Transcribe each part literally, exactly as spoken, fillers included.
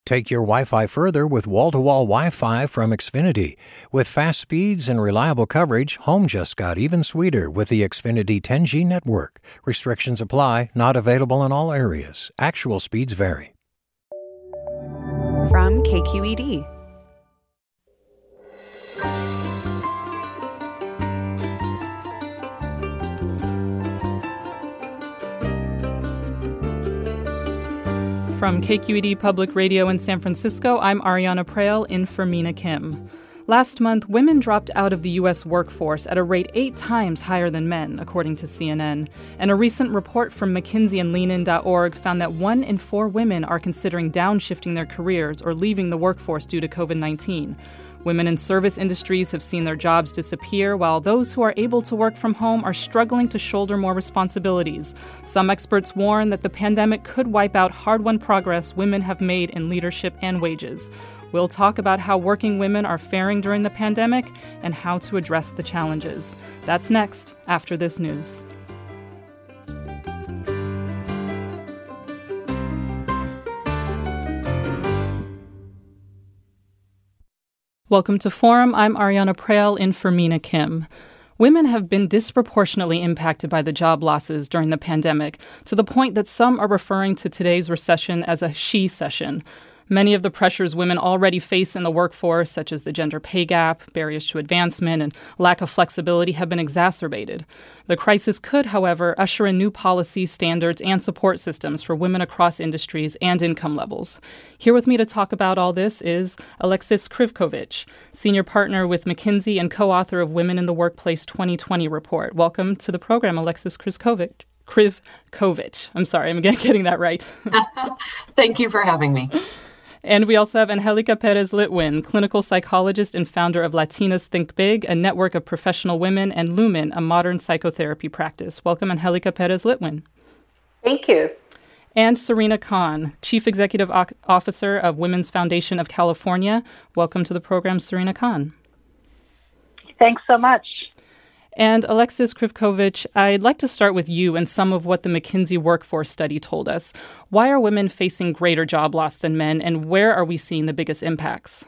Take your Wi-Fi further with wall-to-wall Wi-Fi from Xfinity. With fast speeds and reliable coverage, home just got even sweeter with the Xfinity ten G network. Restrictions apply, not available in all areas. Actual speeds vary. From K Q E D. From K Q E D Public Radio in San Francisco, I'm Ariana Prael in for Mina Kim. Last month, women dropped out of the U S workforce at a rate eight times higher than men, according to C N N. And a recent report from McKinsey and lean in dot org found that one in four women are considering downshifting their careers or leaving the workforce due to covid nineteen. Women in service industries have seen their jobs disappear, while those who are able to work from home are struggling to shoulder more responsibilities. Some experts warn that the pandemic could wipe out hard-won progress women have made in leadership and wages. We'll talk about how working women are faring during the pandemic and how to address the challenges. That's next, after this news. Welcome to Forum. I'm Ariana Prael in for Mina Kim. Women have been disproportionately impacted by the job losses during the pandemic, to the point that some are referring to today's recession as a she-cession. Many of the pressures women already face in the workforce, such as the gender pay gap, barriers to advancement, and lack of flexibility, have been exacerbated. The crisis could, however, usher in new policies, standards, and support systems for women across industries and income levels. Here with me to talk about all this is Alexis Krivkovich, senior partner with McKinsey and co-author of Women in the Workplace twenty twenty report. Welcome to the program, Alexis Krivkovich. Krivkovich. I'm sorry, I'm getting that right. Thank you for having me. And we also have Angelica Perez-Litwin, clinical psychologist and founder of Latinas Think Big, a network of professional women, and Lumen, a modern psychotherapy practice. Welcome, Angelica Perez-Litwin. Thank you. And Serena Khan, Chief Executive o- Officer of Women's Foundation of California. Welcome to the program, Serena Khan. Thanks so much. And Alexis Krivkovich, I'd like to start with you and some of what the McKinsey workforce study told us. Why are women facing greater job loss than men, and where are we seeing the biggest impacts?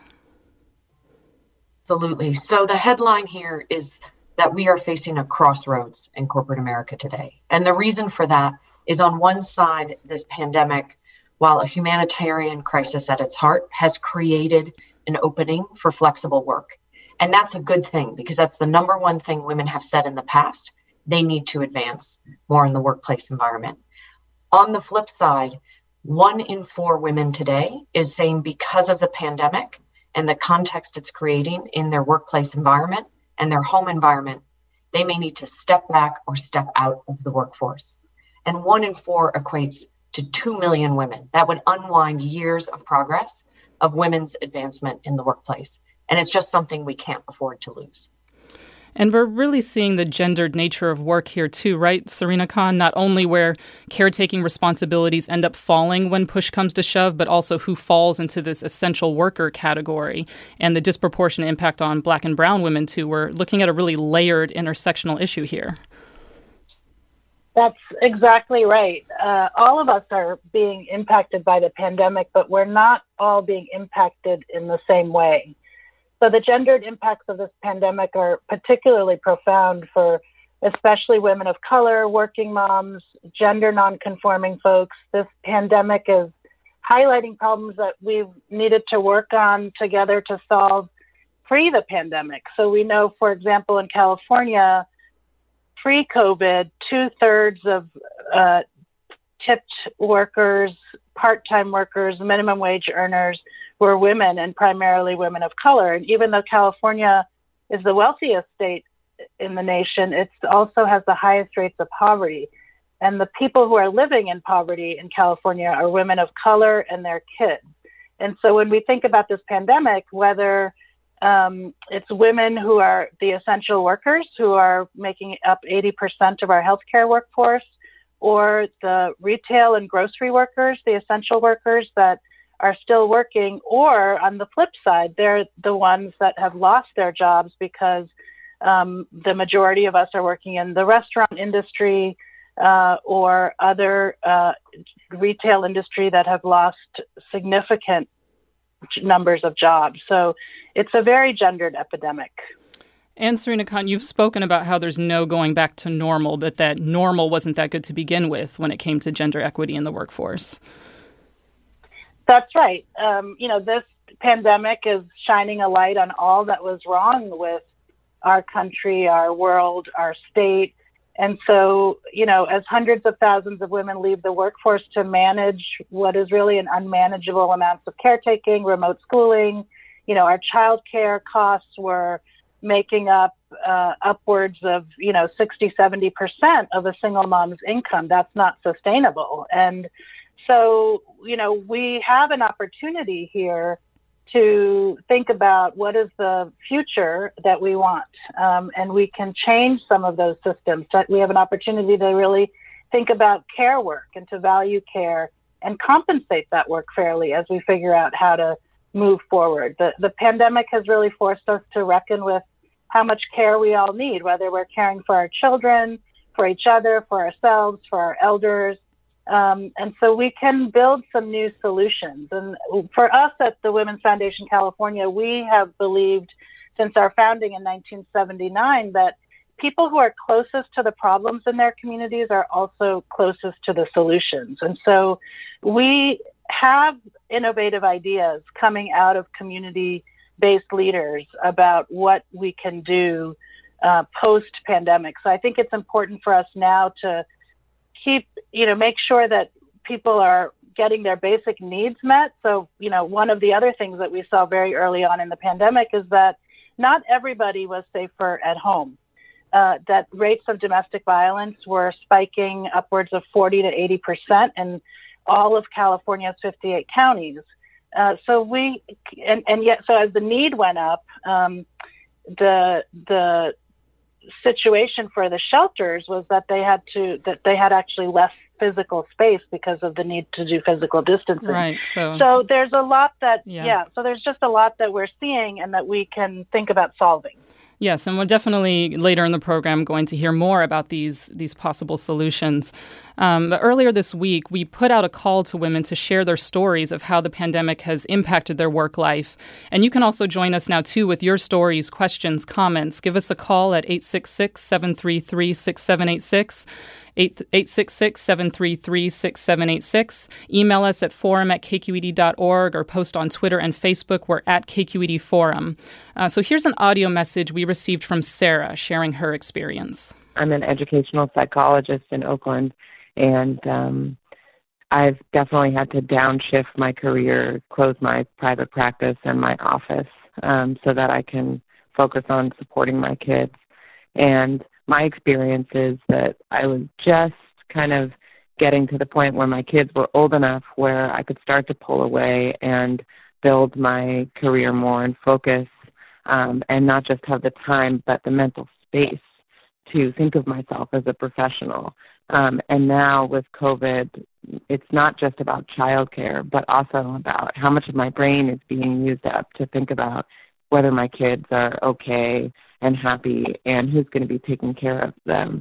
Absolutely. So the headline here is that we are facing a crossroads in corporate America today. And the reason for that is, on one side, this pandemic, while a humanitarian crisis at its heart, has created an opening for flexible work. And that's a good thing, because that's the number one thing women have said in the past. They need to advance more in the workplace environment. On the flip side, one in four women today is saying, because of the pandemic and the context it's creating in their workplace environment and their home environment, they may need to step back or step out of the workforce. And one in four equates to two million women. That would unwind years of progress of women's advancement in the workplace. And it's just something we can't afford to lose. And we're really seeing the gendered nature of work here too, right, Serena Khan? Not only where caretaking responsibilities end up falling when push comes to shove, but also who falls into this essential worker category and the disproportionate impact on Black and brown women too. We're looking at a really layered intersectional issue here. That's exactly right. Uh, all of us are being impacted by the pandemic, but we're not all being impacted in the same way. So the gendered impacts of this pandemic are particularly profound for especially women of color, working moms, gender nonconforming folks. This pandemic is highlighting problems that we've needed to work on together to solve pre the pandemic. So we know, for example, in California, pre-COVID, two-thirds of uh, tipped workers, part-time workers, minimum wage earners were women, and primarily women of color. And even though California is the wealthiest state in the nation, it also has the highest rates of poverty. And the people who are living in poverty in California are women of color and their kids. And so when we think about this pandemic, whether um, it's women who are the essential workers who are making up eighty percent of our healthcare workforce, or the retail and grocery workers, the essential workers that are still working, or on the flip side, they're the ones that have lost their jobs because um, the majority of us are working in the restaurant industry uh, or other uh, retail industry that have lost significant numbers of jobs. So it's a very gendered epidemic. And Serena Khan, you've spoken about how there's no going back to normal, but that normal wasn't that good to begin with when it came to gender equity in the workforce. That's right. Um, you know, this pandemic is shining a light on all that was wrong with our country, our world, our state. And so, you know, as hundreds of thousands of women leave the workforce to manage what is really an unmanageable amounts of caretaking, remote schooling, you know, our childcare costs were making up uh, upwards of, you know, sixty, seventy percent of a single mom's income. That's not sustainable. And so, you know, we have an opportunity here to think about what is the future that we want. Um, and we can change some of those systems. So we have an opportunity to really think about care work and to value care and compensate that work fairly as we figure out how to move forward. The, the pandemic has really forced us to reckon with how much care we all need, whether we're caring for our children, for each other, for ourselves, for our elders. Um, and so we can build some new solutions. And for us at the Women's Foundation California, we have believed since our founding in nineteen seventy-nine that people who are closest to the problems in their communities are also closest to the solutions. And so we have innovative ideas coming out of community-based leaders about what we can do uh, post-pandemic. So I think it's important for us now to keep, you know, make sure that people are getting their basic needs met. So, you know, one of the other things that we saw very early on in the pandemic is that not everybody was safer at home. Uh, that rates of domestic violence were spiking upwards of forty to eighty percent in all of California's fifty-eight counties. Uh, so we, and, and yet, so as the need went up, um, the, the, situation for the shelters was that they had to that they had actually less physical space because of the need to do physical distancing. Right. So so there's a lot that yeah. yeah. So there's just a lot that we're seeing and that we can think about solving. Yes, and we're definitely later in the program going to hear more about these these possible solutions. Um, but earlier this week, we put out a call to women to share their stories of how the pandemic has impacted their work life. And you can also join us now, too, with your stories, questions, comments. Give us a call at eight six six, seven three three, six seven eight six. eight six six, seven three three, six seven eight six. Email us at forum at k q e d dot org or post on Twitter and Facebook. We're at K Q E D Forum. Uh, so here's an audio message we received from Sarah sharing her experience. I'm an educational psychologist in Oakland, and um, I've definitely had to downshift my career, close my private practice and my office um, so that I can focus on supporting my kids. And my experience is that I was just kind of getting to the point where my kids were old enough where I could start to pull away and build my career more and focus um, and not just have the time but the mental space to think of myself as a professional. Um, and now with COVID, it's not just about childcare, but also about how much of my brain is being used up to think about whether my kids are okay and happy and who's going to be taking care of them.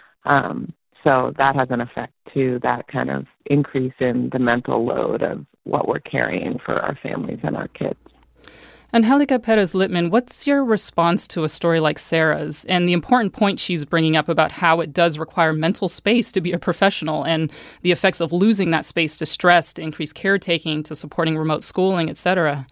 Um, so that has an effect to that kind of increase in the mental load of what we're carrying for our families and our kids. Angelica Perez-Littman, what's your response to a story like Sarah's and the important point she's bringing up about how it does require mental space to be a professional and the effects of losing that space to stress, to increased caretaking, to supporting remote schooling, et cetera?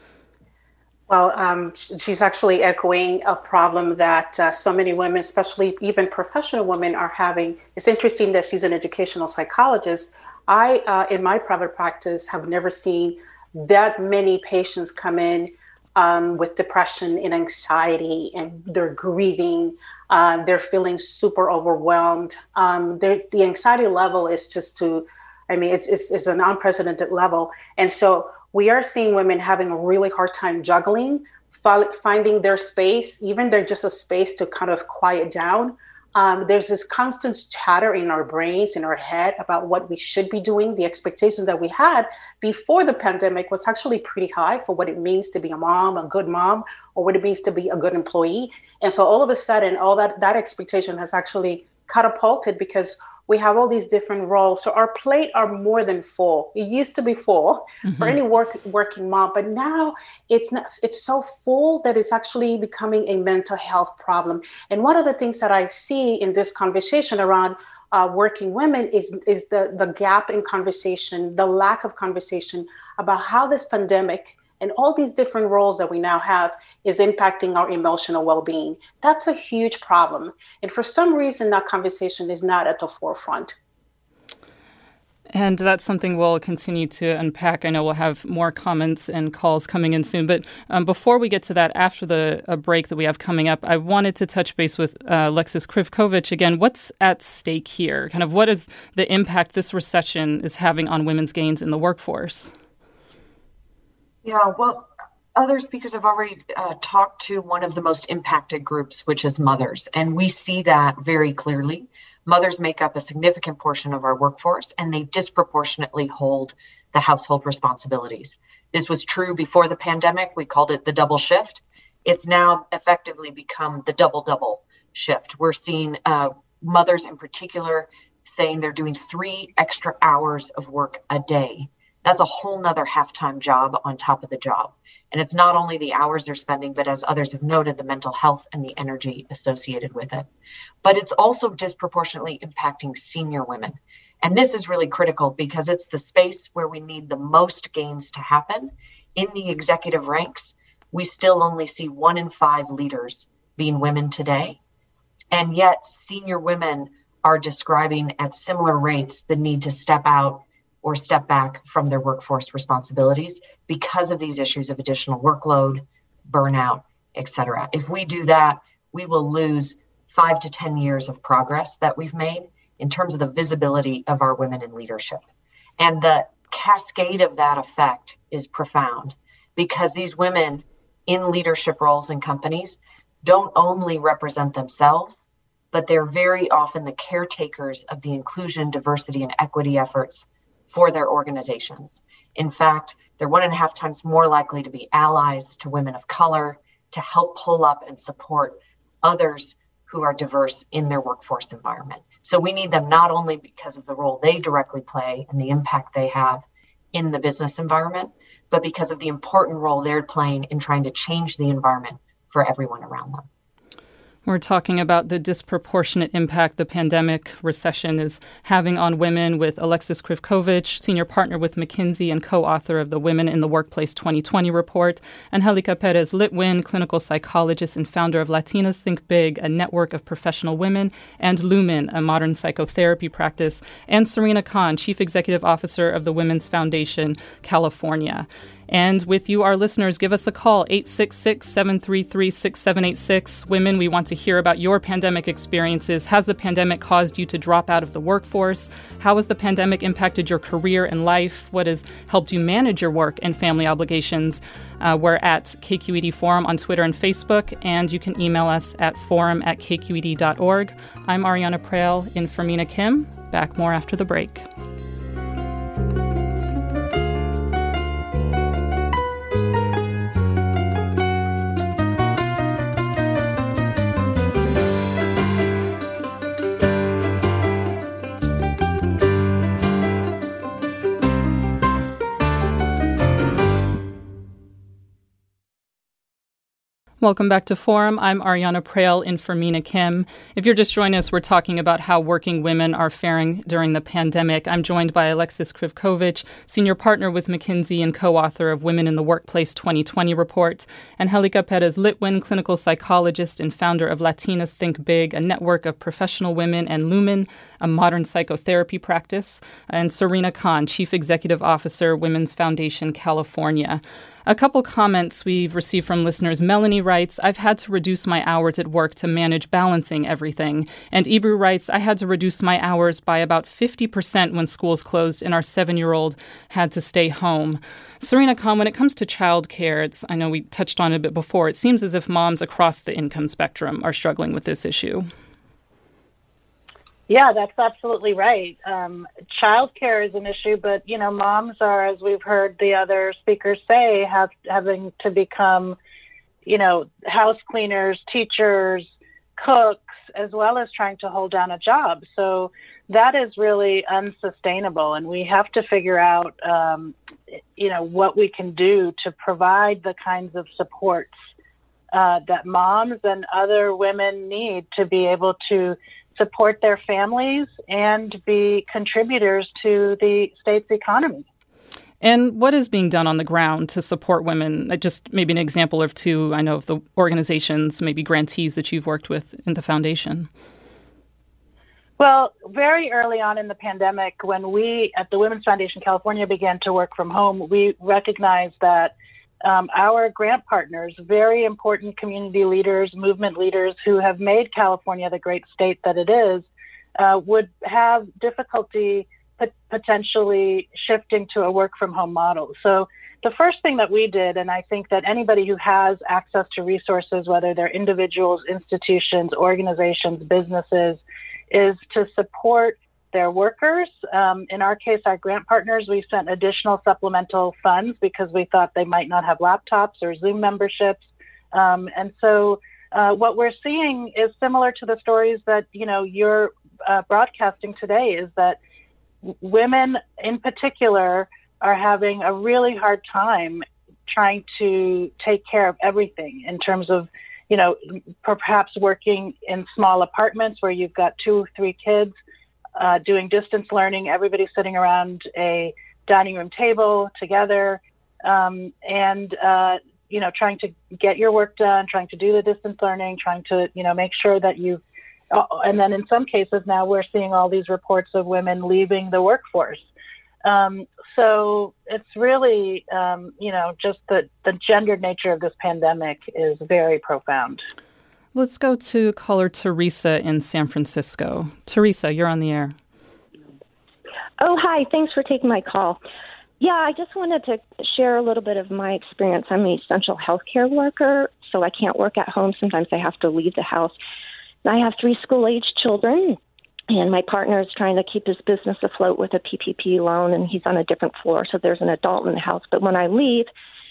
Well, um, she's actually echoing a problem that uh, so many women, especially even professional women, are having. It's interesting that she's an educational psychologist. I, uh, in my private practice, have never seen that many patients come in um, with depression and anxiety, and they're grieving. Uh, they're feeling super overwhelmed. Um, the anxiety level is just to, I mean, it's, it's, it's an unprecedented level. And so we are seeing women having a really hard time juggling, finding their space, even they're just a space to kind of quiet down. Um, there's this constant chatter in our brains, in our head about what we should be doing. The expectations that we had before the pandemic was actually pretty high for what it means to be a mom, a good mom, or what it means to be a good employee. And so all of a sudden, all that, that expectation has actually catapulted because we have all these different roles. So our plate are more than full. It used to be full mm-hmm. for any work, working mom, but now it's not, it's so full that it's actually becoming a mental health problem. And one of the things that I see in this conversation around uh, working women is, is the, the gap in conversation, the lack of conversation about how this pandemic and all these different roles that we now have is impacting our emotional well-being. That's a huge problem. And for some reason, that conversation is not at the forefront. And that's something we'll continue to unpack. I know we'll have more comments and calls coming in soon. But um, before we get to that, after the a break that we have coming up, I wanted to touch base with uh, Alexis Krivkovich again. What's at stake here? Kind of what is the impact this recession is having on women's gains in the workforce? Yeah, well, other speakers have already uh, talked to one of the most impacted groups, which is mothers. And we see that very clearly. Mothers make up a significant portion of our workforce, and they disproportionately hold the household responsibilities. This was true before the pandemic. We called it the double shift. It's now effectively become the double-double shift. We're seeing uh, mothers in particular saying they're doing three extra hours of work a day. That's a whole nother half-time job on top of the job. And it's not only the hours they're spending, but as others have noted, the mental health and the energy associated with it. But it's also disproportionately impacting senior women. And this is really critical because it's the space where we need the most gains to happen. In the executive ranks, we still only see one in five leaders being women today. And yet senior women are describing at similar rates the need to step out or step back from their workforce responsibilities because of these issues of additional workload, burnout, et cetera. If we do that, we will lose five to ten years of progress that we've made in terms of the visibility of our women in leadership. And the cascade of that effect is profound because these women in leadership roles in companies don't only represent themselves, but they're very often the caretakers of the inclusion, diversity, and equity efforts for their organizations. In fact, they're one and a half times more likely to be allies to women of color, to help pull up and support others who are diverse in their workforce environment. So we need them not only because of the role they directly play and the impact they have in the business environment, but because of the important role they're playing in trying to change the environment for everyone around them. We're talking about the disproportionate impact the pandemic recession is having on women with Alexis Krivkovich, senior partner with McKinsey and co-author of the Women in the Workplace twenty twenty report, Angelica Perez Litwin, clinical psychologist and founder of Latinas Think Big, a network of professional women, and Lumen, a modern psychotherapy practice, and Serena Khan, chief executive officer of the Women's Foundation, California. And with you, our listeners, give us a call, eight six six, seven three three, six seven eight six. Women, we want to hear about your pandemic experiences. Has the pandemic caused you to drop out of the workforce? How has the pandemic impacted your career and life? What has helped you manage your work and family obligations? Uh, we're at K Q E D Forum on Twitter and Facebook, and you can email us at forum at k q e d dot org. I'm Ariana Prael in for Mina Kim. Back more after the break. Welcome back to Forum. I'm Ariana Prael in for Mina Kim. If you're just joining us, we're talking about how working women are faring during the pandemic. I'm joined by Alexis Krivkovich, senior partner with McKinsey and co-author of Women in the Workplace twenty twenty report, and Angelica Perez Litwin, clinical psychologist and founder of Latinas Think Big, a network of professional women, and Lumen, a modern psychotherapy practice, and Serena Khan, chief executive officer, Women's Foundation, California. A couple comments we've received from listeners. Melanie writes, I've had to reduce my hours at work to manage balancing everything. And Ibru writes, I had to reduce my hours by about fifty percent when schools closed and our seven-year-old had to stay home. Serena Khan, when it comes to childcare, it's, I know we touched on it a bit before, it seems as if moms across the income spectrum are struggling with this issue. Yeah, that's absolutely right. Um, childcare is an issue, but, you know, moms are, as we've heard the other speakers say, have having to become, you know, house cleaners, teachers, cooks, as well as trying to hold down a job. So that is really unsustainable. And we have to figure out, um, you know, what we can do to provide the kinds of supports uh, that moms and other women need to be able to support their families and be contributors to the state's economy. And what is being done on the ground to support women? Just maybe an example or two, I know, of the organizations, maybe grantees that you've worked with in the foundation. Well, very early on in the pandemic, when we at the Women's Foundation California began to work from home, we recognized that um, our grant partners, very important community leaders, movement leaders who have made California the great state that it is, uh, would have difficulty potentially shifting to a work from home model. So the first thing that we did, and I think that anybody who has access to resources, whether they're individuals, institutions, organizations, businesses, is to support their workers. Um, in our case, our grant partners, we sent additional supplemental funds because we thought they might not have laptops or Zoom memberships. Um, and so uh, what we're seeing is similar to the stories that, you know, you're uh, broadcasting today, is that women in particular are having a really hard time trying to take care of everything in terms of, you know, perhaps working in small apartments where you've got two, three kids, uh, doing distance learning, everybody sitting around a dining room table together, um, and, uh, you know, trying to get your work done, trying to do the distance learning, trying to, you know, make sure that you and then in some cases now we're seeing all these reports of women leaving the workforce. Um, so it's really, um, you know, just the, the gendered nature of this pandemic is very profound. Let's go to caller Teresa in San Francisco. Teresa, you're on the air. Oh, hi. Thanks for taking my call. Yeah, I just wanted to share a little bit of my experience. I'm an essential healthcare worker, so I can't work at home. Sometimes I have to leave the house. I have three school-aged children, and my partner is trying to keep his business afloat with a P P P loan, and he's on a different floor, so there's an adult in the house. But when I leave,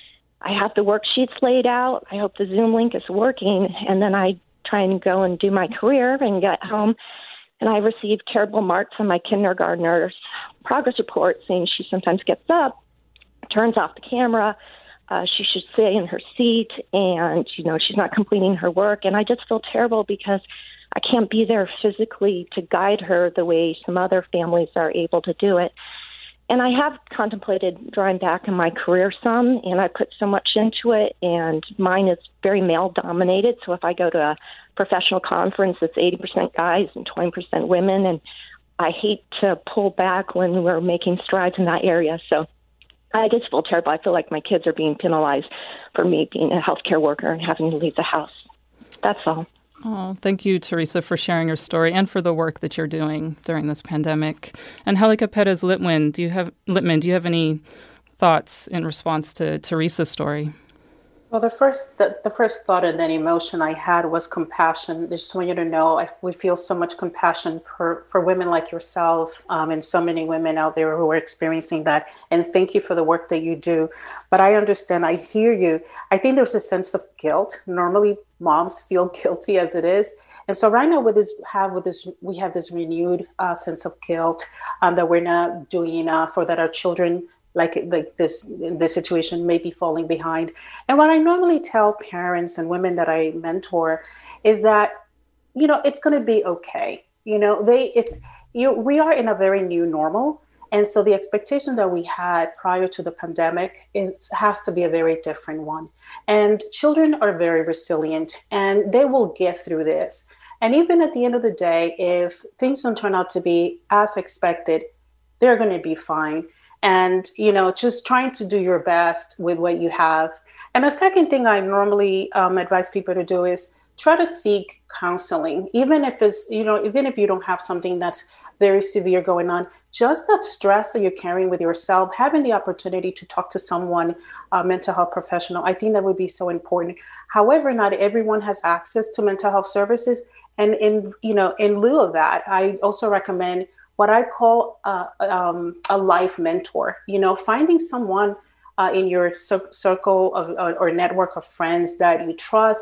I have the worksheets laid out. I hope the Zoom link is working, and then I try and go and do my career and get home, and I receive terrible marks on my kindergartner's progress report saying she sometimes gets up, turns off the camera, Uh, she should stay in her seat, and, you know, she's not completing her work. And I just feel terrible because I can't be there physically to guide her the way some other families are able to do it. And I have contemplated drawing back in my career some, and I put so much into it, and mine is very male-dominated. So if I go to a professional conference, it's eighty percent guys and twenty percent women, and I hate to pull back when we're making strides in that area. So I just feel terrible. I feel like my kids are being penalized for me being a healthcare worker and having to leave the house. That's all. Oh, thank you, Teresa, for sharing your story and for the work that you're doing during this pandemic. Angelica Perez Litwin, do you have Litman, do you have any thoughts in response to Teresa's story? Well, the first the, the first thought and then emotion I had was compassion. I just want you to know I, we feel so much compassion for, for women like yourself um, and so many women out there who are experiencing that. And thank you for the work that you do. But I understand, I hear you. I think there's a sense of guilt. Normally, moms feel guilty as it is. And so right now with this, have with this, we have this renewed uh, sense of guilt um, that we're not doing enough, or that our children like like this this situation may be falling behind. And what I normally tell parents and women that I mentor is that, you know, it's going to be okay. You know, they it's you we are in a very new normal. And so the expectation that we had prior to the pandemic is has to be a very different one. And children are very resilient, and they will get through this. And even at the end of the day, if things don't turn out to be as expected, they're going to be fine. And, you know, just trying to do your best with what you have. And the second thing I normally um, advise people to do is try to seek counseling, even if it's, you know, even if you don't have something that's very severe going on, just that stress that you're carrying with yourself, having the opportunity to talk to someone, a mental health professional, I think that would be so important. However, not everyone has access to mental health services. And in, you know, in lieu of that, I also recommend what I call uh, um, a life mentor. You know, finding someone uh, in your cir- circle of, uh, or network of friends that you trust,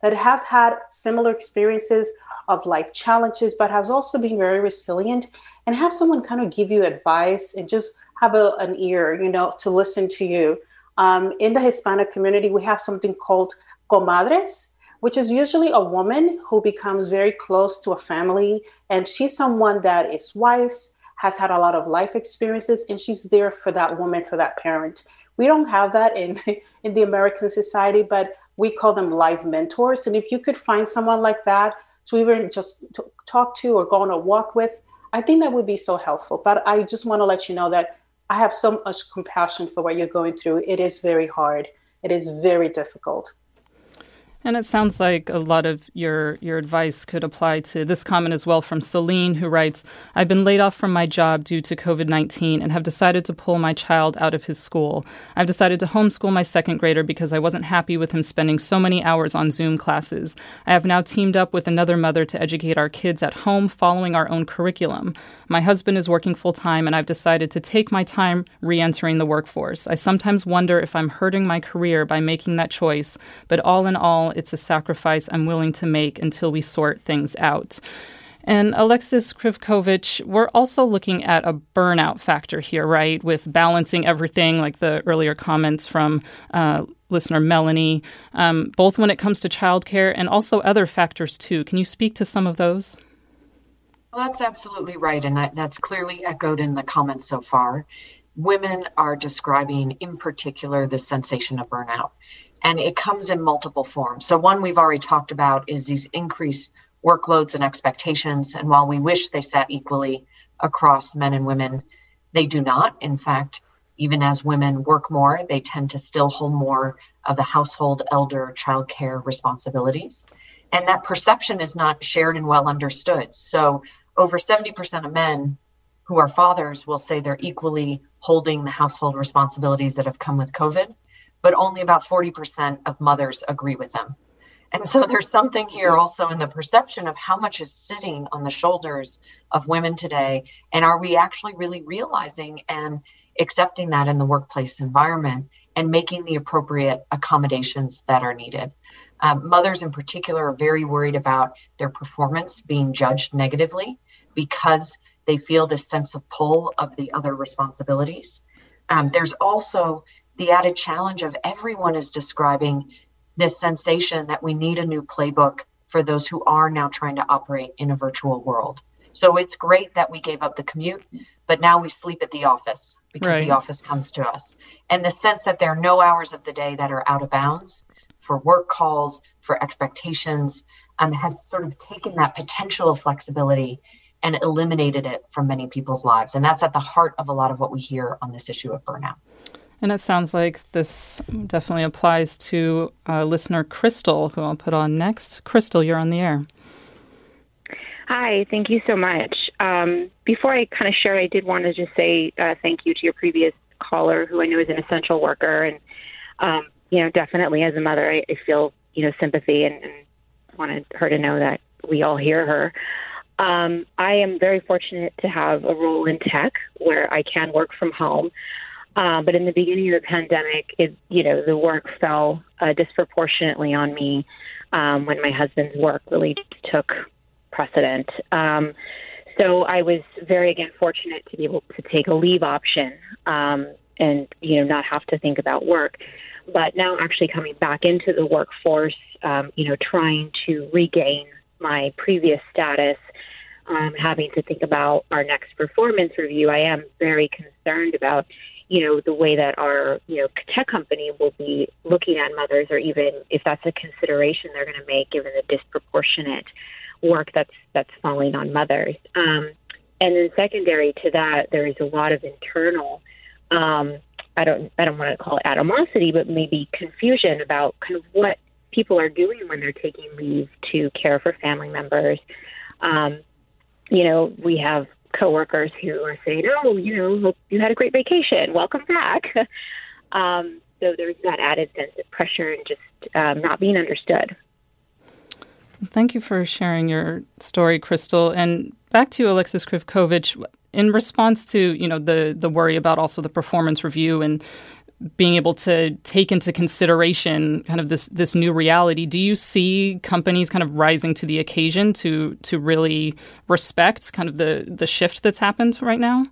that has had similar experiences of life challenges, but has also been very resilient, and have someone kind of give you advice and just have a, an ear, you know, to listen to you. Um, in the Hispanic community, we have something called comadres, which is usually a woman who becomes very close to a family. And she's someone that is wise, has had a lot of life experiences, and she's there for that woman, for that parent. We don't have that in, in the American society, but we call them life mentors. And if you could find someone like that to even just to talk to or go on a walk with, I think that would be so helpful. But I just want to let you know that I have so much compassion for what you're going through. It is very hard. It is very difficult. And it sounds like a lot of your your advice could apply to this comment as well from Celine, who writes, I've been laid off from my job due to covid nineteen and have decided to pull my child out of his school. I've decided to homeschool my second grader because I wasn't happy with him spending so many hours on Zoom classes. I have now teamed up with another mother to educate our kids at home following our own curriculum. My husband is working full-time, and I've decided to take my time re-entering the workforce. I sometimes wonder if I'm hurting my career by making that choice, but all in all, it's a sacrifice I'm willing to make until we sort things out. And Alexis Krivkovich, we're also looking at a burnout factor here, right? With balancing everything, like the earlier comments from uh, listener Melanie, um, both when it comes to childcare and also other factors too. Can you speak to some of those? Well, that's absolutely right. And that, that's clearly echoed in the comments so far. Women are describing in particular the sensation of burnout. And it comes in multiple forms. So one we've already talked about is these increased workloads and expectations. And while we wish they sat equally across men and women, they do not. In fact, even as women work more, they tend to still hold more of the household, elder, childcare responsibilities. And that perception is not shared and well understood. So over seventy percent of men who are fathers will say they're equally holding the household responsibilities that have come with COVID, but only about forty percent of mothers agree with them. And so there's something here also in the perception of how much is sitting on the shoulders of women today. And are we actually really realizing and accepting that in the workplace environment and making the appropriate accommodations that are needed? Um, mothers in particular are very worried about their performance being judged negatively because they feel this sense of pull of the other responsibilities. Um, there's also the added challenge of everyone is describing this sensation that we need a new playbook for those who are now trying to operate in a virtual world. So it's great that we gave up the commute, but now we sleep at the office because right. the office comes to us. And the sense that there are no hours of the day that are out of bounds for work calls, for expectations, um, has sort of taken that potential of flexibility and eliminated it from many people's lives. And that's at the heart of a lot of what we hear on this issue of burnout. And it sounds like this definitely applies to uh, listener Crystal, who I'll put on next. Crystal, you're on the air. Hi, thank you so much. Um, before I kind of share, I did want to just say uh, thank you to your previous caller, who I know is an essential worker. And, um, you know, definitely as a mother, I, I feel, you know, sympathy and, and wanted her to know that we all hear her. Um, I am very fortunate to have a role in tech where I can work from home. Uh, but in the beginning of the pandemic, it, you know, the work fell uh, disproportionately on me um, when my husband's work really took precedent. Um, so I was very, again, fortunate to be able to take a leave option um, and, you know, not have to think about work. But now actually coming back into the workforce, um, you know, trying to regain my previous status, um, having to think about our next performance review, I am very concerned about, you know, the way that our, you know, tech company will be looking at mothers, or even if that's a consideration they're going to make given the disproportionate work that's that's falling on mothers. Um, and then secondary to that, there is a lot of internal, um, I don't I don't want to call it animosity, but maybe confusion about kind of what people are doing when they're taking leave to care for family members. Um, you know, we have coworkers who are saying, oh, you know, hope you had a great vacation. Welcome back. um, so there's that added sense of pressure and just um, not being understood. Thank you for sharing your story, Crystal. And back to you, Alexis Krivkovich, in response to, you know, the, the worry about also the performance review and being able to take into consideration kind of this this new reality. Do you see companies kind of rising to the occasion to to really respect kind of the, the shift that's happened right now?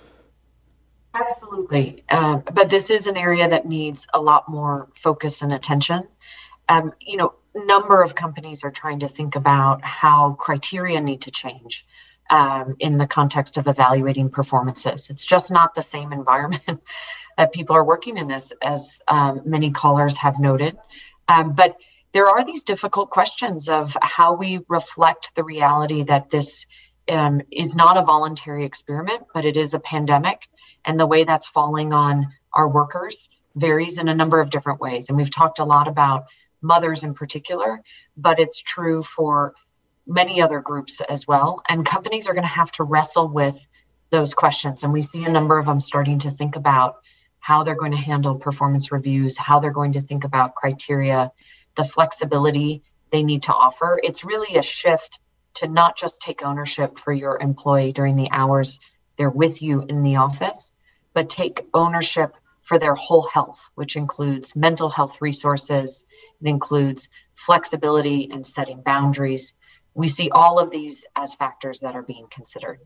Absolutely. Um, but this is an area that needs a lot more focus and attention. Um, you know, a number of companies are trying to think about how criteria need to change um, in the context of evaluating performances. It's just not the same environment that people are working in, as, as um, many callers have noted. Um, but there are these difficult questions of how we reflect the reality that this um, is not a voluntary experiment, but it is a pandemic. And the way that's falling on our workers varies in a number of different ways. And we've talked a lot about mothers in particular, but it's true for many other groups as well. And companies are going to have to wrestle with those questions. And we see a number of them starting to think about how they're going to handle performance reviews, how they're going to think about criteria, the flexibility they need to offer. It's really a shift to not just take ownership for your employee during the hours they're with you in the office, but take ownership for their whole health, which includes mental health resources. It includes flexibility and setting boundaries. We see all of these as factors that are being considered.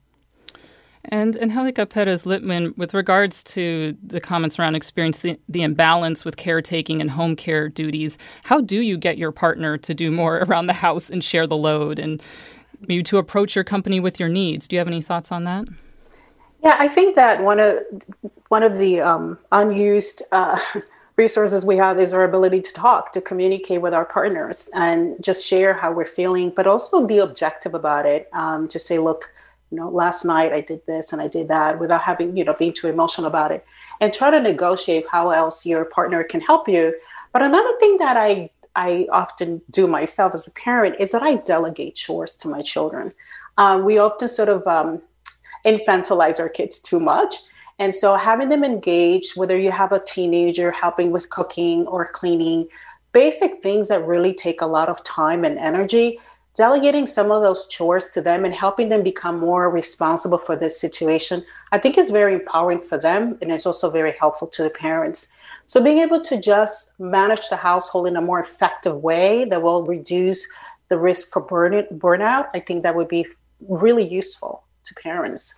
And Angelica Perez Littman, with regards to the comments around experiencing the, the imbalance with caretaking and home care duties, how do you get your partner to do more around the house and share the load, and maybe to approach your company with your needs? Do you have any thoughts on that? Yeah, I think that one of one of the um, unused uh, resources we have is our ability to talk, to communicate with our partners, and just share how we're feeling, but also be objective about it. Um, just say, look, you know, last night I did this and I did that, without having, you know, being too emotional about it, and try to negotiate how else your partner can help you. But another thing that I I often do myself as a parent is that I delegate chores to my children. Um, we often sort of um, infantilize our kids too much. And so having them engaged, whether you have a teenager helping with cooking or cleaning, basic things that really take a lot of time and energy, delegating some of those chores to them and helping them become more responsible for this situation, I think is very empowering for them. And it's also very helpful to the parents. So being able to just manage the household in a more effective way that will reduce the risk for burn- burnout, I think that would be really useful to parents.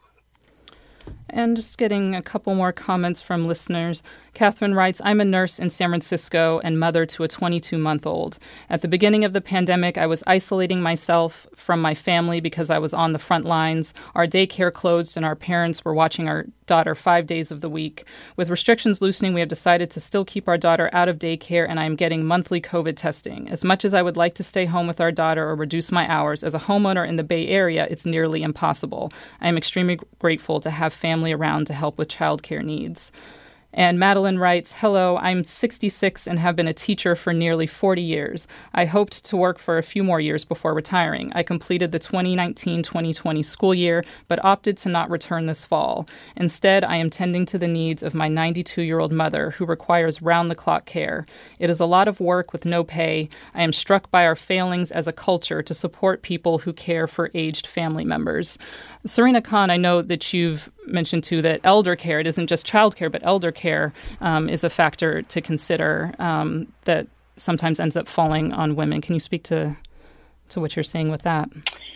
And just getting a couple more comments from listeners. Catherine writes, I'm a nurse in San Francisco and mother to a twenty-two-month-old. At the beginning of the pandemic, I was isolating myself from my family because I was on the front lines. Our daycare closed and our parents were watching our daughter five days of the week. With restrictions loosening, we have decided to still keep our daughter out of daycare, and I am getting monthly COVID testing. As much as I would like to stay home with our daughter or reduce my hours, as a homeowner in the Bay Area, it's nearly impossible. I am extremely grateful to have family around to help with childcare needs. And Madeline writes, hello, I'm sixty-six and have been a teacher for nearly forty years. I hoped to work for a few more years before retiring. I completed the twenty nineteen twenty twenty school year, but opted to not return this fall. Instead, I am tending to the needs of my ninety-two-year-old mother, who requires round-the-clock care. It is a lot of work with no pay. I am struck by our failings as a culture to support people who care for aged family members. Serena Khan, I know that you've mentioned, too, that elder care, it isn't just child care, but elder care um, is a factor to consider um, that sometimes ends up falling on women. Can you speak to, to what you're seeing with that?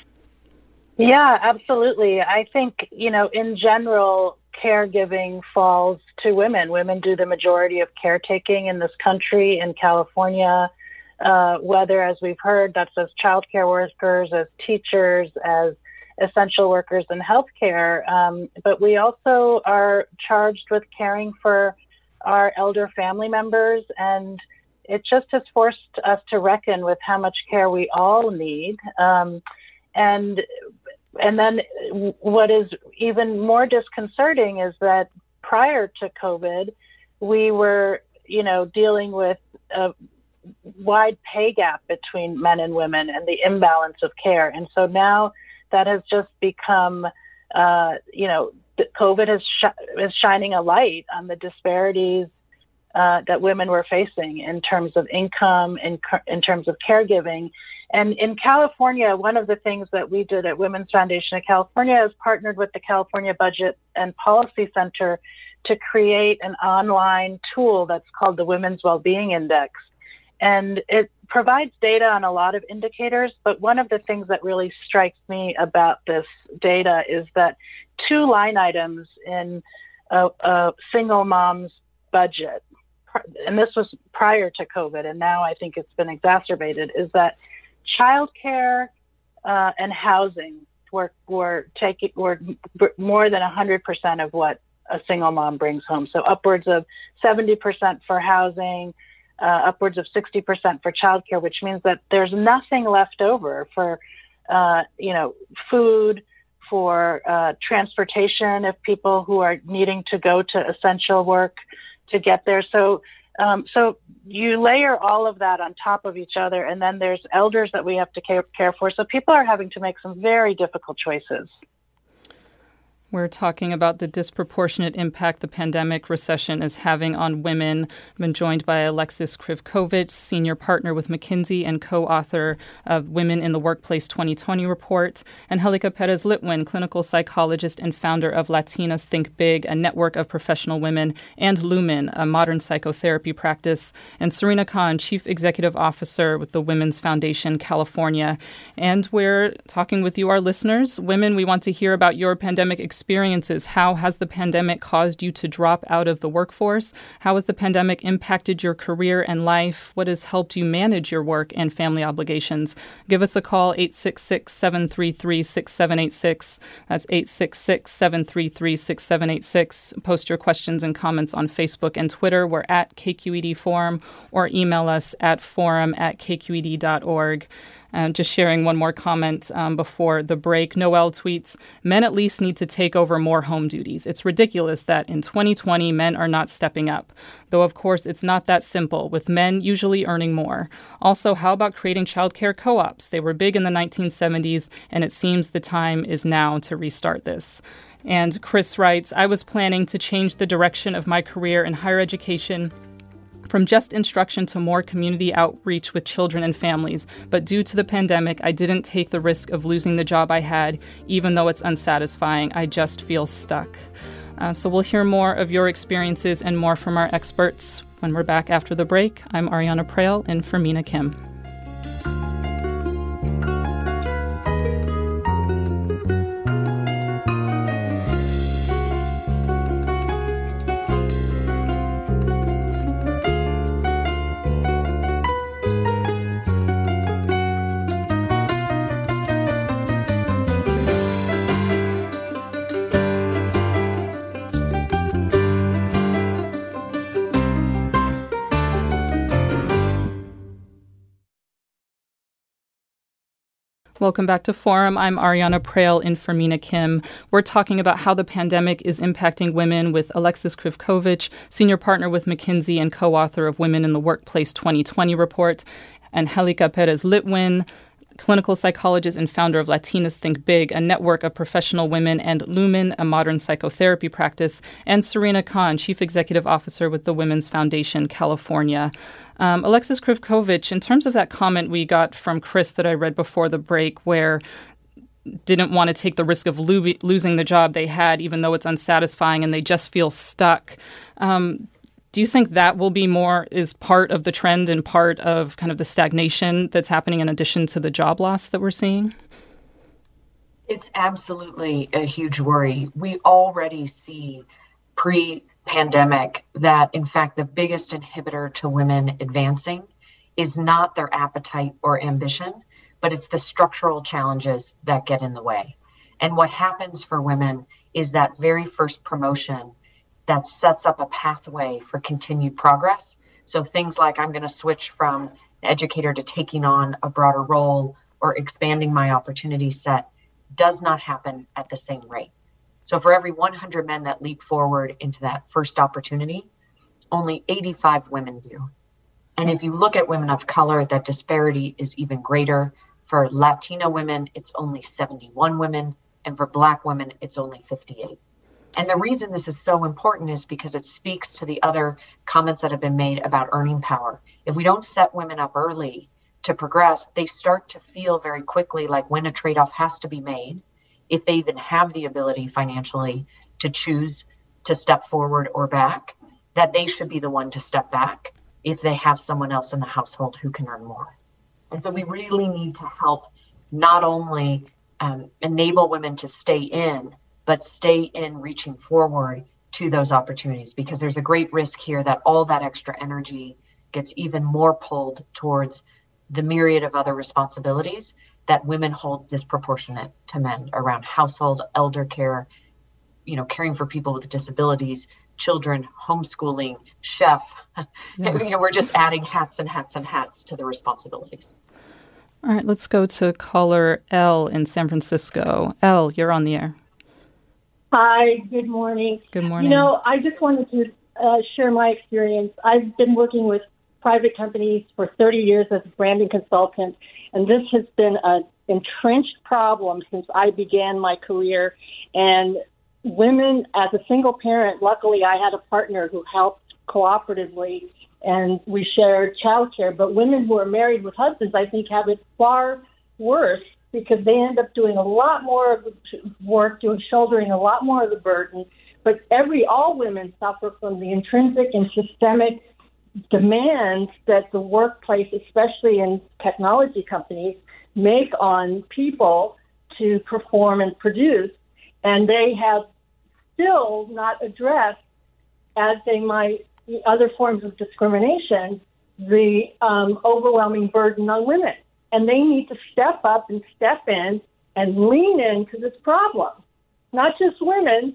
Yeah, absolutely. I think, you know, in general, caregiving falls to women. Women do the majority of caretaking in this country, in California, uh, whether, as we've heard, that's as childcare workers, as teachers, as essential workers in healthcare, um, but we also are charged with caring for our elder family members, and it just has forced us to reckon with how much care we all need. Um, and and then what is even more disconcerting is that prior to COVID, we were, you know, dealing with a wide pay gap between men and women and the imbalance of care, and so now that has just become, uh, you know, COVID is, sh- is shining a light on the disparities uh, that women were facing in terms of income, in, in terms of caregiving. And in California, one of the things that we did at Women's Foundation of California is partnered with the California Budget and Policy Center to create an online tool that's called the Women's Wellbeing Index. And it provides data on a lot of indicators, but one of the things that really strikes me about this data is that two line items in a, a single mom's budget, and this was prior to COVID, and now I think it's been exacerbated, is that childcare uh, and housing were were taking were more than one hundred percent of what a single mom brings home. So upwards of seventy percent for housing, uh, upwards of sixty percent for childcare, which means that there's nothing left over for, uh, you know, food, for uh, transportation if people who are needing to go to essential work to get there. So, um, so you layer all of that on top of each other, and then there's elders that we have to care, care for. So people are having to make some very difficult choices. We're talking about the disproportionate impact the pandemic recession is having on women. I've been joined by Alexis Krivkovich, senior partner with McKinsey and co-author of Women in the Workplace twenty twenty report, and Angelica Perez Litwin, clinical psychologist and founder of Latinas Think Big, a network of professional women, and Lumen, a modern psychotherapy practice, and Serena Khan, chief executive officer with the Women's Foundation California. And we're talking with you, our listeners. Women, we want to hear about your pandemic experience. Experiences. How has the pandemic caused you to drop out of the workforce? How has the pandemic impacted your career and life? What has helped you manage your work and family obligations? Give us a call, eight six six, seven three three, six seven eight six. That's eight six six, seven three three, six seven eight six. Post your questions and comments on Facebook and Twitter. We're at K Q E D Forum, or email us at forum at k q e d dot org. And uh, just sharing one more comment um, before the break. Noel tweets, men at least need to take over more home duties. It's ridiculous that in twenty twenty, men are not stepping up. Though, of course, it's not that simple, with men usually earning more. Also, how about creating childcare co-ops? They were big in the nineteen seventies, and it seems the time is now to restart this. And Chris writes, I was planning to change the direction of my career in higher education from just instruction to more community outreach with children and families. But due to the pandemic, I didn't take the risk of losing the job I had, even though it's unsatisfying. I just feel stuck. Uh, so we'll hear more of your experiences and more from our experts when we're back after the break. I'm Ariana Prael in for Mina Kim. Welcome back to Forum. I'm Ariana Prael in for Mina Kim. We're talking about how the pandemic is impacting women with Alexis Krivkovich, senior partner with McKinsey and co-author of Women in the Workplace twenty twenty report, and Angelica Perez Litwin, clinical psychologist and founder of Latinas Think Big, a network of professional women, and Lumen, a modern psychotherapy practice, and Serena Khan, chief executive officer with the Women's Foundation California. Um, Alexis Krivkovich, in terms of that comment we got from Chris that I read before the break, where didn't want to take the risk of lo- losing the job they had, even though it's unsatisfying and they just feel stuck. Um, do you think that will be more, is part of the trend and part of kind of the stagnation that's happening in addition to the job loss that we're seeing? It's absolutely a huge worry. We already see pre-pandemic that, in fact, the biggest inhibitor to women advancing is not their appetite or ambition, but it's the structural challenges that get in the way. And what happens for women is that very first promotion that sets up a pathway for continued progress. So things like I'm going to switch from an educator to taking on a broader role or expanding my opportunity set does not happen at the same rate. So for every one hundred men that leap forward into that first opportunity, only eighty-five women do. And if you look at women of color, that disparity is even greater. For Latina women, it's only seventy-one women. And for Black women, it's only fifty-eight. And the reason this is so important is because it speaks to the other comments that have been made about earning power. If we don't set women up early to progress, they start to feel very quickly like when a trade-off has to be made, if they even have the ability financially to choose to step forward or back, that they should be the one to step back if they have someone else in the household who can earn more. And so we really need to help not only um, enable women to stay in, but stay in reaching forward to those opportunities, because there's a great risk here that all that extra energy gets even more pulled towards the myriad of other responsibilities that women hold disproportionate to men around household, elder care, you know, caring for people with disabilities, children, homeschooling, chef. Yeah. You know, we're just adding hats and hats and hats to the responsibilities. All right, let's go to caller L in San Francisco. L, you're on the air. Hi, good morning. Good morning. You know, I just wanted to uh, share my experience. I've been working with private companies for thirty years as a branding consultant, and this has been an entrenched problem since I began my career. And women, as a single parent, luckily I had a partner who helped cooperatively, and we shared childcare. But women who are married with husbands, I think, have it far worse, because they end up doing a lot more of the work, doing shouldering a lot more of the burden. But every all women suffer from the intrinsic and systemic demands that the workplace, especially in technology companies, make on people to perform and produce. And they have still not addressed, as they might other forms of discrimination, the um, overwhelming burden on women. And they need to step up and step in and lean into this problem. Not just women.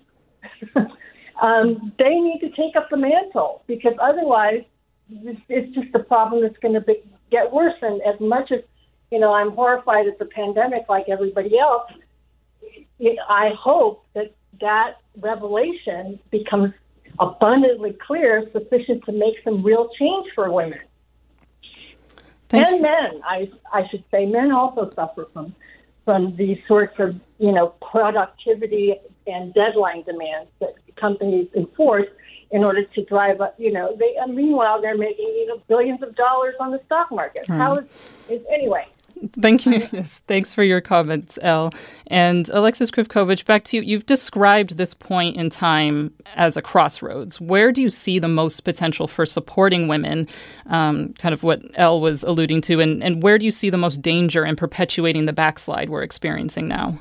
um, they need to take up the mantle, because otherwise it's just a problem that's going to get worse. And as much as, you know, I'm horrified at the pandemic like everybody else, it, I hope that that revelation becomes abundantly clear, sufficient to make some real change for women. Thanks. And men, I I should say, men also suffer from from these sorts of, you know, productivity and deadline demands that companies enforce in order to drive up, you know, they, and meanwhile, they're making, you know, billions of dollars on the stock market. Hmm. How is, is, anyway. Thank you. Yes, thanks for your comments, Elle. And Alexis Krivkovich, back to you. You've described this point in time as a crossroads. Where do you see the most potential for supporting women, um, kind of what Elle was alluding to, and, and where do you see the most danger in perpetuating the backslide we're experiencing now?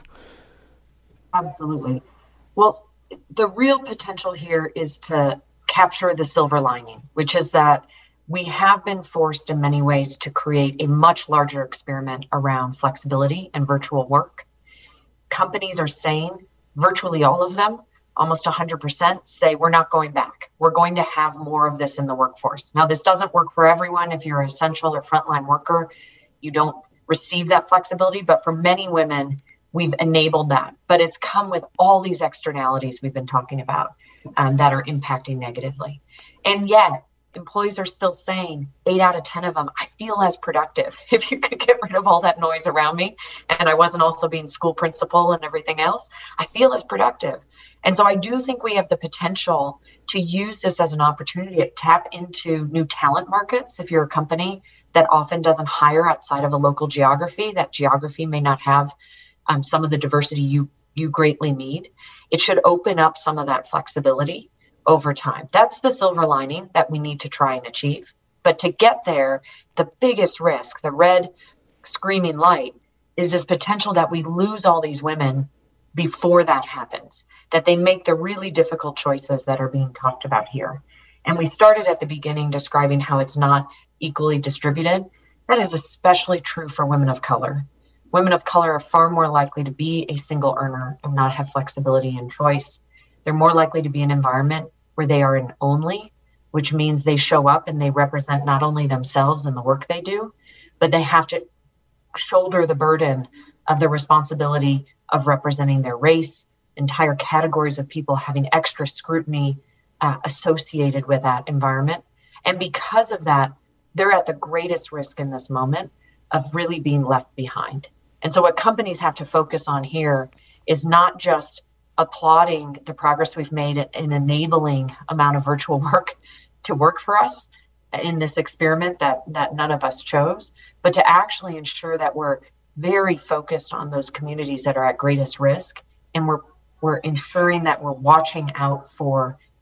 Absolutely. Well, the real potential here is to capture the silver lining, which is that we have been forced in many ways to create a much larger experiment around flexibility and virtual work. Companies are saying, virtually all of them, almost one hundred percent, say we're not going back. We're going to have more of this in the workforce. Now, this doesn't work for everyone. If you're an essential or frontline worker, you don't receive that flexibility. But for many women, we've enabled that. But it's come with all these externalities we've been talking about um, that are impacting negatively. And yet, employees are still saying, eight out of ten of them, I feel as productive. If you could get rid of all that noise around me, and I wasn't also being school principal and everything else, I feel as productive. And so I do think we have the potential to use this as an opportunity to tap into new talent markets. If you're a company that often doesn't hire outside of a local geography, that geography may not have um, some of the diversity you, you greatly need, it should open up some of that flexibility over time. That's the silver lining that we need to try and achieve. But to get there, the biggest risk, the red screaming light, is this potential that we lose all these women before that happens, that they make the really difficult choices that are being talked about here. And we started at the beginning describing how it's not equally distributed. That is especially true for women of color. Women of color are far more likely to be a single earner and not have flexibility and choice. They're more likely to be in an environment where they are an only, which means they show up and they represent not only themselves and the work they do, but they have to shoulder the burden of the responsibility of representing their race, entire categories of people having extra scrutiny uh, associated with that environment. And because of that, they're at the greatest risk in this moment of really being left behind. And so what companies have to focus on here is not just applauding the progress we've made in enabling amount of virtual work to work for us in this experiment that, that none of us chose, but to actually ensure that we're very focused on those communities that are at greatest risk. And we're, we're ensuring that we're watching out for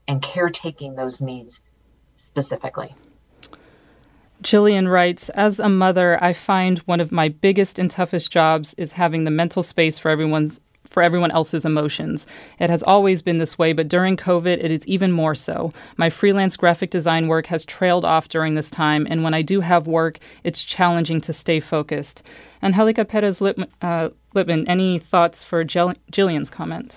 and caretaking those needs specifically. Jillian writes, as a mother, I find one of my biggest and toughest jobs is having the mental space for everyone's for everyone else's emotions. It has always been this way, but during COVID, it is even more so. My freelance graphic design work has trailed off during this time, and when I do have work, it's challenging to stay focused. Angelica Perez uh, Lipman, any thoughts for Jill- Jillian's comment?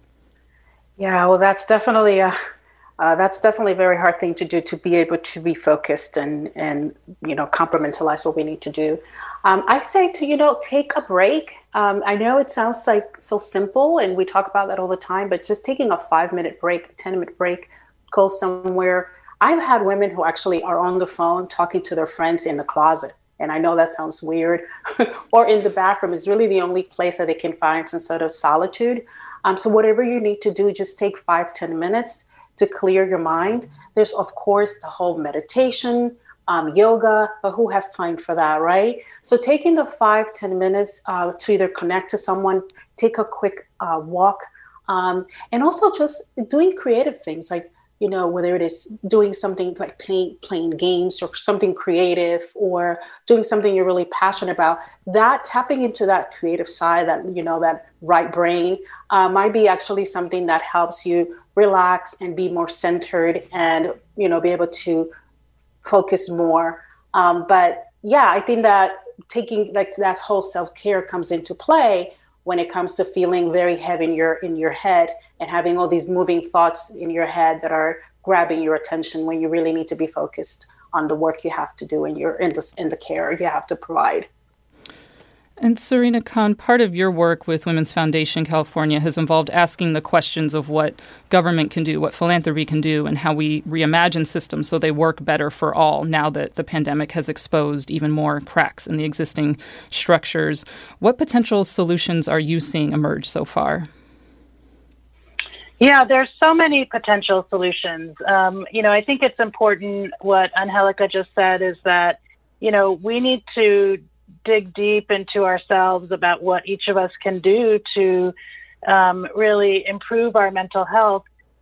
Yeah, well, that's definitely a uh, that's definitely a very hard thing to do, to be able to be focused and and you know compartmentalize what we need to do. Um, I say to you know take a break. Um, I know it sounds like so simple, and we talk about that all the time, but just taking a five minute break, a ten minute break, go somewhere. I've had women who actually are on the phone talking to their friends in the closet. And I know that sounds weird, or in the bathroom is really the only place that they can find some sort of solitude. Um, so whatever you need to do, just take five, ten minutes to clear your mind. There's, of course, the whole meditation, um, yoga, but who has time for that, right? So taking the five, ten minutes uh, to either connect to someone, take a quick uh, walk, um, and also just doing creative things like, you know, whether it is doing something like playing, playing games or something creative, or doing something you're really passionate about, that tapping into that creative side, that, you know, that right brain uh, might be actually something that helps you relax and be more centered and, you know, be able to focus more. Um, but yeah, I think that taking like that whole self-care comes into play when it comes to feeling very heavy in your in your head and having all these moving thoughts in your head that are grabbing your attention when you really need to be focused on the work you have to do and you're in the in the care you have to provide. And Serena Khan, part of your work with Women's Foundation California has involved asking the questions of what government can do, what philanthropy can do, and how we reimagine systems so they work better for all now that the pandemic has exposed even more cracks in the existing structures. What potential solutions are you seeing emerge so far? Yeah, there's so many potential solutions. Um, you know, I think it's important what Angelica just said is that, you know, we need to dig deep into ourselves about what each of us can do to um, really improve our mental health.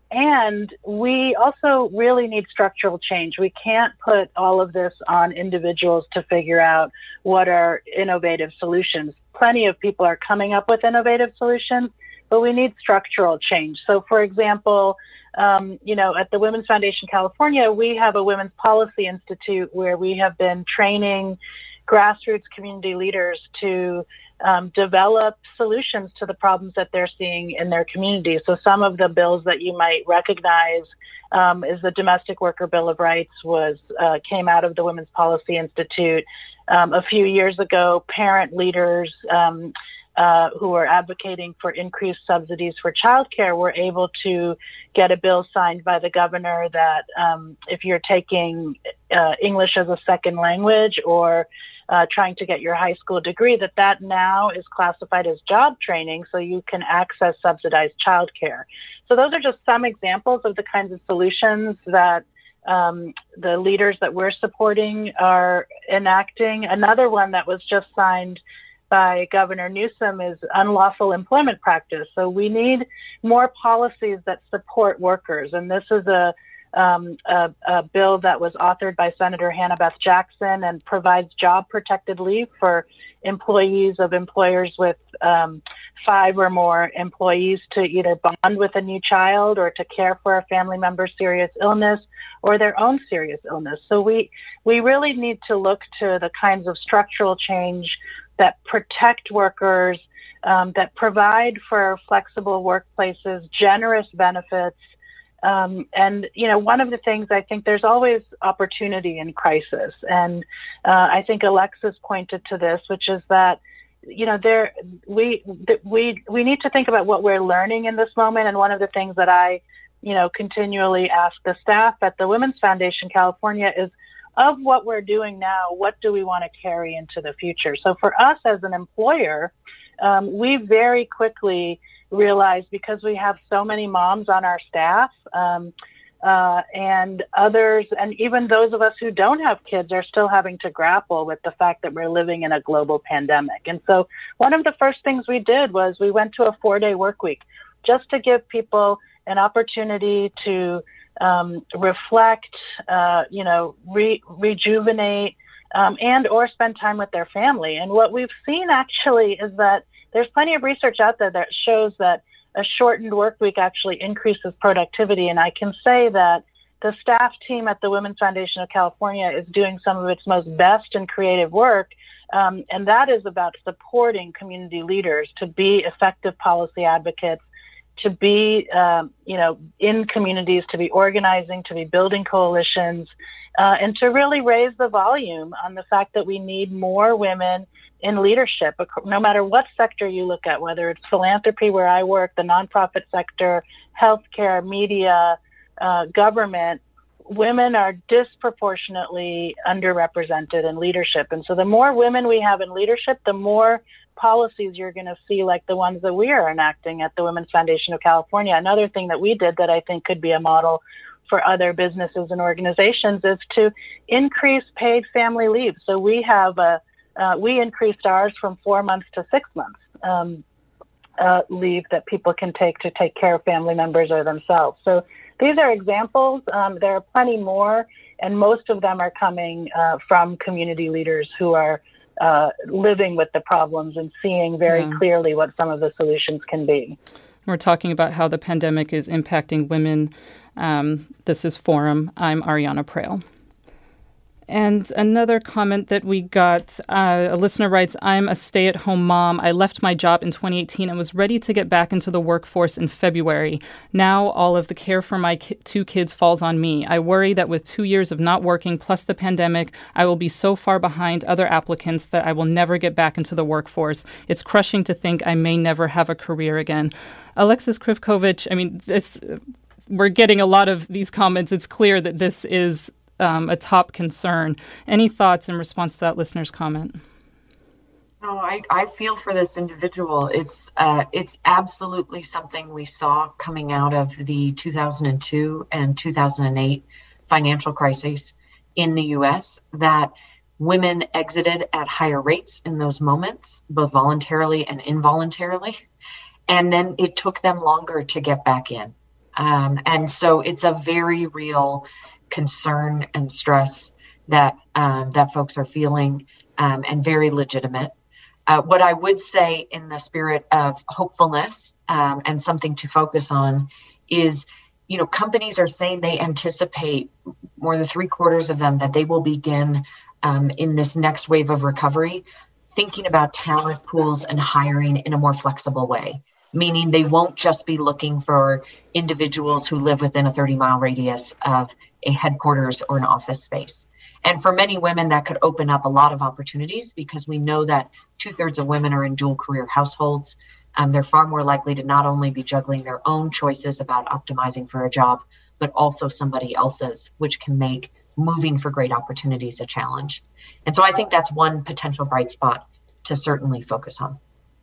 And we also really need structural change. We can't put all of this on individuals to figure out what are innovative solutions. Plenty of people are coming up with innovative solutions, but we need structural change. So, for example, um, you know, at the Women's Foundation California, we have a Women's Policy Institute where we have been training grassroots community leaders to um, develop solutions to the problems that they're seeing in their community. So some of the bills that you might recognize um, is the Domestic Worker Bill of Rights was uh, came out of the Women's Policy Institute um, a few years ago. Parent leaders um, uh, who are advocating for increased subsidies for childcare were able to get a bill signed by the governor that um, if you're taking uh, English as a second language or Uh, trying to get your high school degree, that that now is classified as job training so you can access subsidized childcare. So those are just some examples of the kinds of solutions that um, the leaders that we're supporting are enacting. Another one that was just signed by Governor Newsom is unlawful employment practice. So we need more policies that support workers. And this is a Um, a, a bill that was authored by Senator Hannah Beth Jackson and provides job-protected leave for employees of employers with um, five or more employees to either bond with a new child or to care for a family member's serious illness or their own serious illness. So we, we really need to look to the kinds of structural change that protect workers, um, that provide for flexible workplaces, generous benefits. Um, and, you know, one of the things I think there's always opportunity in crisis. And uh, I think Alexis pointed to this, which is that, you know, there we we we need to think about what we're learning in this moment. And one of the things that I, you know, continually ask the staff at the Women's Foundation California is, of what we're doing now, what do we want to carry into the future? So for us as an employer, um, we very quickly realized, because we have so many moms on our staff um, uh, and others, and even those of us who don't have kids are still having to grapple with the fact that we're living in a global pandemic. And so one of the first things we did was we went to a four-day work week just to give people an opportunity to um, reflect, uh, you know, re- rejuvenate, um, and or spend time with their family. And what we've seen actually is that there's plenty of research out there that shows that a shortened work week actually increases productivity. And I can say that the staff team at the Women's Foundation of California is doing some of its most best and creative work. Um, and that is about supporting community leaders to be effective policy advocates, to be, um, you know, in communities, to be organizing, to be building coalitions, uh, and to really raise the volume on the fact that we need more women in leadership, no matter what sector you look at, whether it's philanthropy, where I work, the nonprofit sector, healthcare, media, uh, government. Women are disproportionately underrepresented in leadership. And so the more women we have in leadership, the more policies you're going to see like the ones that we are enacting at the Women's Foundation of California. Another thing that we did that I think could be a model for other businesses and organizations is to increase paid family leave. So we have a, uh, we increased ours from four months to six months um, uh, leave that people can take to take care of family members or themselves. So these are examples. Um, there are plenty more, and most of them are coming uh, from community leaders who are uh, living with the problems and seeing very yeah. clearly what some of the solutions can be. We're talking about how the pandemic is impacting women. Um, this is Forum. I'm Ariana Prael. And another comment that we got, uh, a listener writes, I'm a stay-at-home mom. I left my job in twenty eighteen and was ready to get back into the workforce in February. Now all of the care for my ki- two kids falls on me. I worry that with two years of not working plus the pandemic, I will be so far behind other applicants that I will never get back into the workforce. It's crushing to think I may never have a career again. Alexis Krivkovich, I mean, this, we're getting a lot of these comments. It's clear that this is Um, a top concern. Any thoughts in response to that listener's comment? No, I, I feel for this individual. It's uh, it's absolutely something we saw coming out of the two thousand two and two thousand eight financial crises in the U S, that women exited at higher rates in those moments, both voluntarily and involuntarily. And then it took them longer to get back in. Um, and so it's a very real concern and stress that um, that folks are feeling, um, and very legitimate. Uh, what I would say in the spirit of hopefulness um, and something to focus on is, you know, companies are saying they anticipate, more than three quarters of them, that they will begin um, in this next wave of recovery, thinking about talent pools and hiring in a more flexible way. Meaning they won't just be looking for individuals who live within a thirty mile radius of a headquarters or an office space. And for many women, that could open up a lot of opportunities, because we know that two thirds of women are in dual career households. Um, they're far more likely to not only be juggling their own choices about optimizing for a job, but also somebody else's, which can make moving for great opportunities a challenge. And so I think that's one potential bright spot to certainly focus on.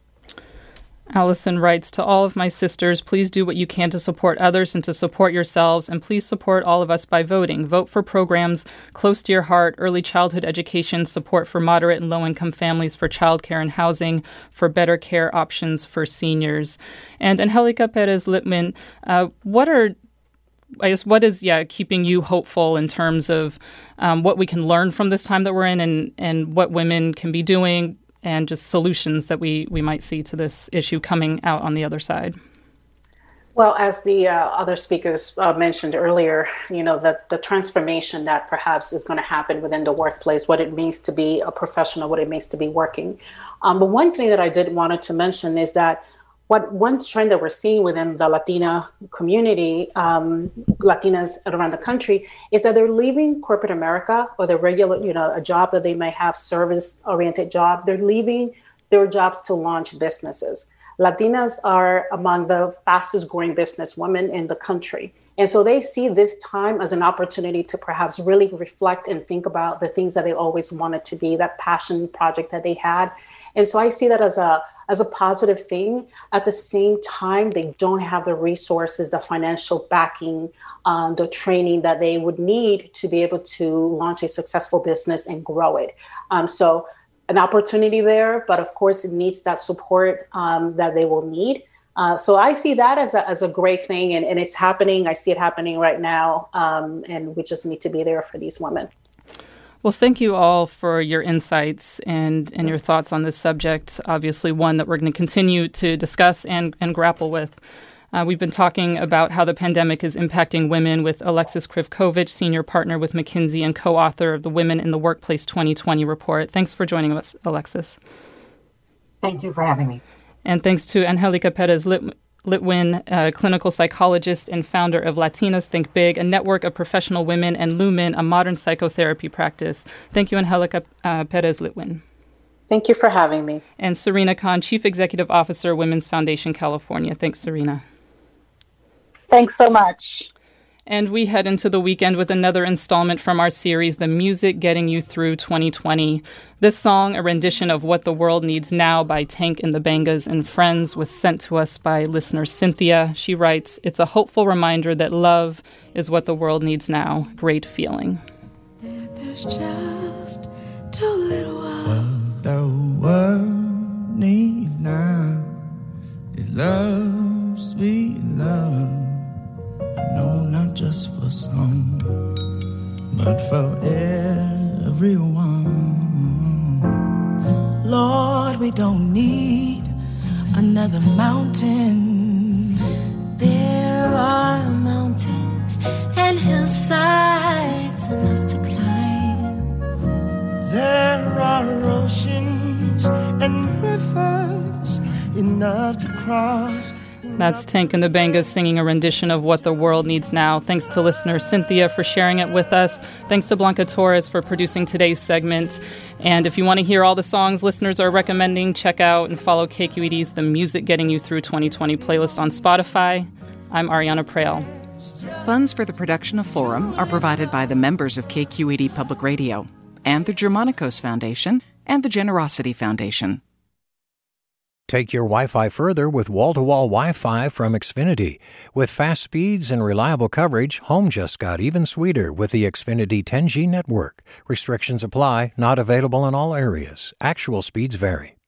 Allison writes, to all of my sisters, please do what you can to support others and to support yourselves, and please support all of us by voting. Vote for programs close to your heart: early childhood education, support for moderate and low-income families, for childcare and housing, for better care options for seniors. And Angelica Perez Lipman, uh, what are I guess what is yeah keeping you hopeful in terms of um, what we can learn from this time that we're in, and, and what women can be doing, and just solutions that we, we might see to this issue coming out on the other side? Well, as the uh, other speakers uh, mentioned earlier, you know, the, the transformation that perhaps is going to happen within the workplace, what it means to be a professional, what it means to be working. Um, but one thing that I did wanted to mention is that what one trend that we're seeing within the Latina community, um, Latinas around the country, is that they're leaving corporate America, or the regular, you know, a job that they might have, service-oriented job. They're leaving their jobs to launch businesses. Latinas are among the fastest growing business women in the country. And so they see this time as an opportunity to perhaps really reflect and think about the things that they always wanted to be, that passion project that they had. And so I see that as a as a positive thing. At the same time, they don't have the resources, the financial backing, um, the training that they would need to be able to launch a successful business and grow it. Um, so an opportunity there, but of course it needs that support um, that they will need. Uh, so I see that as a, as a great thing, and, and it's happening. I see it happening right now, um, and we just need to be there for these women. Well, thank you all for your insights and, and your thoughts on this subject, obviously one that we're going to continue to discuss and, and grapple with. Uh, we've been talking about how the pandemic is impacting women with Alexis Krivkovich, senior partner with McKinsey and co-author of the Women in the Workplace twenty twenty report. Thanks for joining us, Alexis. Thank you for having me. And thanks to Angelica Perez Lit- Litwin, a clinical psychologist and founder of Latinas Think Big, a network of professional women, and Lumen, a modern psychotherapy practice. Thank you, Angelica uh, Perez Litwin. Thank you for having me. And Serena Khan, Chief Executive Officer, Women's Foundation California. Thanks, Serena. Thanks so much. And we head into the weekend with another installment from our series, The Music Getting You Through twenty twenty. This song, a rendition of What the World Needs Now by Tank and the Bangas and Friends, was sent to us by listener Cynthia. She writes, "It's a hopeful reminder that love is what the world needs now. Great feeling." There's just too little what the world needs now is love, sweet love. No, not just for some, but for everyone. Lord, we don't need another mountain. There are mountains and hillsides enough to climb. There are oceans and rivers enough to cross. That's Tank and the Bangas singing a rendition of What the World Needs Now. Thanks to listener Cynthia for sharing it with us. Thanks to Blanca Torres for producing today's segment. And if you want to hear all the songs listeners are recommending, check out and follow K Q E D's The Music Getting You Through twenty twenty playlist on Spotify. I'm Ariana Prael. Funds for the production of Forum are provided by the members of K Q E D Public Radio and the Germanicos Foundation and the Generosity Foundation. Take your Wi-Fi further with wall-to-wall Wi-Fi from Xfinity. With fast speeds and reliable coverage, home just got even sweeter with the Xfinity ten G network. Restrictions apply, not available in all areas. Actual speeds vary.